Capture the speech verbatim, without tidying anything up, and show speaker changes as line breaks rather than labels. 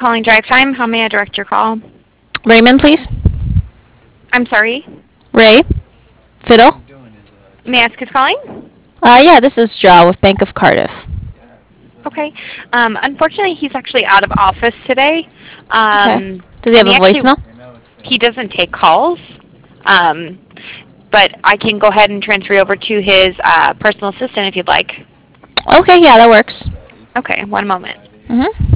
calling Drive Time. How may I direct your call?
Raymond, please.
I'm sorry.
Ray. Fiddle.
May I ask who's calling?
Uh, yeah, this is Joe with Bank of Cardiff.
Okay. Um, unfortunately, he's actually out of office today.
Okay.
Um,
Does he have
and
a
he actually
voicemail?
he doesn't take calls. Um, but I can go ahead and transfer you over to his uh, personal assistant if you'd like.
Okay, yeah, that works.
Okay. One moment.
Mhm.